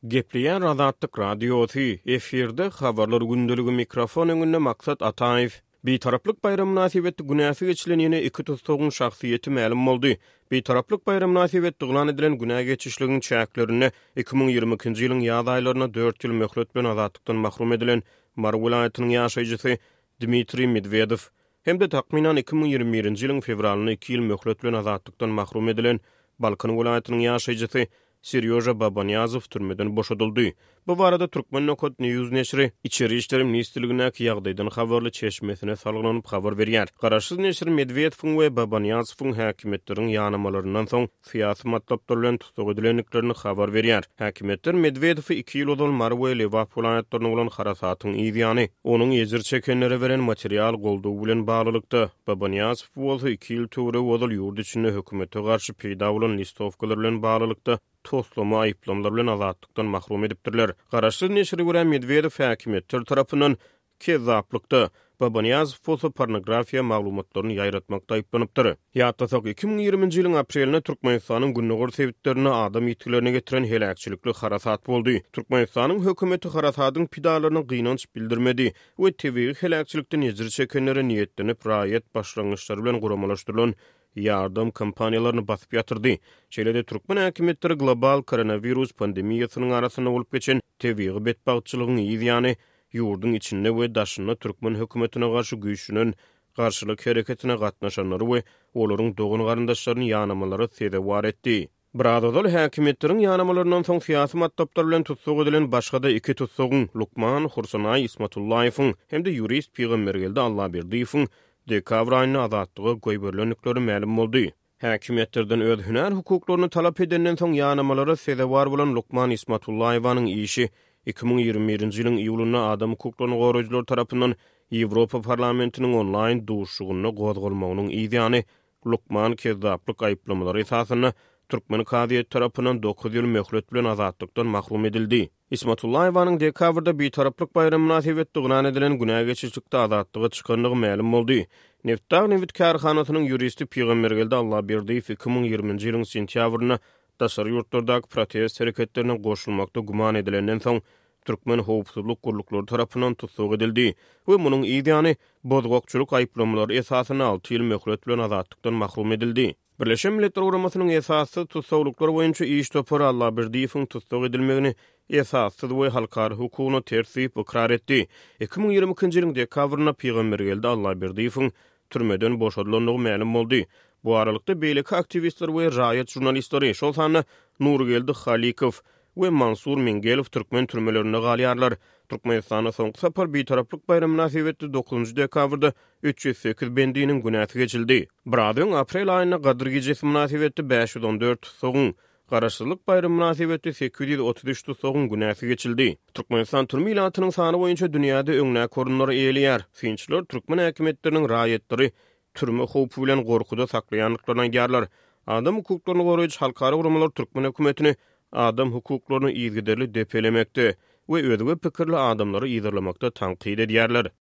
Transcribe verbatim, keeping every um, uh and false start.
Gepleyen Azatlyk Radiosu efirde habarlar gündülügi mikrofon öňünde maksat Ataýew. Bir taraplyk bayram münasibetli günäsi geçilen ýene iki tutsagyň şahsiýeti ma'lum boldy. Bir taraplyk bayram münasibetli glan edilen günä geçişliginiň çäklerini iki ming ýigrimiki ýylyň ýaz aýlaryna dört ýyl möhlet bilen azatlykdan mahrum edilen Mar vilayatynyň ýaşaýjysy Dmitri Medvedew hem-de takminan iki ming ýigrimiri ýylyň fevralyny iki ýyl möhlet bilen azatlykdan mahrum edilen Balkan vilayatynyň ýaşaýjysy Seryoja Babanyazov türmeden boşadyldy. Bu barada Türkmen Nokot News neşri içeri işleri ministrligine ýagdaýdan habarly çeşmesine salgylanyp habar berýär. Garaşsyz neşri Medvedewiň we Babanyazowyň häkimetleriň ýanymalaryndan soň syýasy matlaplar bilen tutsak edilenliklerini habar berýär. Häkimetler Medvedewi iki ýyl ozal Marwa we Lewap vilayatlaryna bolan harasatyň ýygyany, onuň ýezir çekenlere beren material goldugy bilen baglykda. Babanyazow bolsa iki ýyl töwre ozal ýurt içinde hökümete garşy peýda bolan listowkalar bilen baglykda toslama aýplamlar bilen azatlykdan mahrum edipdirler. Garaşsyz neşri görän Medvedew häkimetler tarapyndan kezaplykda Babanyazow foto pornografiýa maglumatlaryny ýaýratmakda aýplanypdyr. Ýa-da iki ming ýigrimiji ýylyň aprelinde Türkmenistanyň günnäger sebitlerini adam ýetgilerini getiren helakçylikli harasat boldy. Türkmenistanyň hökümeti harasatyň pidalaryny gynanç bildirmedi we tebii helakçylikden ýezir çekenlere niýetlenip raýat başlangyçlary bilen guramalaşdyrylan yardım kampaniýalaryny basyp ýatyrdy. Şeýlede Türkmen häkimetleri global koronavirus pandemiýasynyň arasynda bolup geçen tebii betbagçylygyň ýygyany ýurdun içinde we daşyna Türkmen hökümetine garşy güýçlenen garşylyk hereketine gatnaşanlary we olaryň dogun garandaşlaryny ýanymalary sebäp etdi. Bradodal häkimetleriň ýanymalaryndan soň syýasy matlaplar bilen tutsak edilen başga-da iki tutsagyň Lukman Hursanay Ismatullaýewiň hem-de jurist Peýgambergelde Allaberdiýewiň dekabr aýyna azatlygy goýberlenlikleri ma'lum boldy. Häkimetlerden öz hünär hukuklaryny talap edenden soň ýanymalary sebäp bolan Lukman Ismatullaýewiň işi iki ming ýigrimiri ýylyň iýulynda adam hukuklaryny goraýjylar tarapyndan Ýewropa parlamentiniň onlaýn duşugyny gozgalmagynyň ýygyny Lukman kezaplyk aýplamary esasyna Türkmen kadiýet tarapyndan dokuz ýyl möhlet bilen azatlykdan mahrum edildi. Ismatullaýewiň dekabrda bir taraplyk bayram münasibetli glan edilen günä geçişlikde azatlygy çykanlygy ma'lum boldy. Neftdag Nevit karhanasynyň juristi Peýgambergelde Allaberdiýew iki ming ýigrimiji ýylyň sentýabryna daşary ýurtlardaky protest hereketlerine goşulmakda guman edilenden soň Türkmen howpsuzlyk guruluklary tarapyndan tutsak edildi we munyň ýygyny bozgokçuluk aýplamlary esasyna alty ýyl möhlet bilen azatlykdan mahrum edildi. Birleşen Milletler Guramasynyň esasy tutsaklyklar boýunça iş topary Allaberdiýewiň tutsak edilmegini esassyz we halkary hukugyna tersip ikrar etdi. iki ming ýigrimiki ýylyň dekabryna Peýgambergelde Allaberdiýewiň türmeden boşadylanlygy ma'lum boldy. Bu aralykda beýleki aktivistler we raýat jurnalistleri, şol sany Nurgeldi Halikow we Mansur Mingelow Türkmen türmelerine galýarlar. Türkmenistana soňky sapar bir taraplyk bayram münasibetli dokuzunçy dekabrda üç ýüz sekiz bendiniň günäsi geçildi. Bradyň aprel aýyna gadr gejesi münasibetli beş ýüz on dört soňun garaşsyzlyk bayram münasibetli sekiz ýüz otuz üç soňun günäsi geçildi. Türkmenistan türme ilatynyň sany boýunça dünýäde öňnä korunlary eýelýär. Finçler Türkmen häkimetleriniň raýatlary türme howpy bilen gorkuda saklaýanlyklaryna ýarlar. Adam hukuklaryny goraýjy halkary guramalar Türkmen hökümetini adam hukuklaryny ýygyderli depelemekde we özüge pikirli adamlary ýygyrlamakda tanqid edýärler.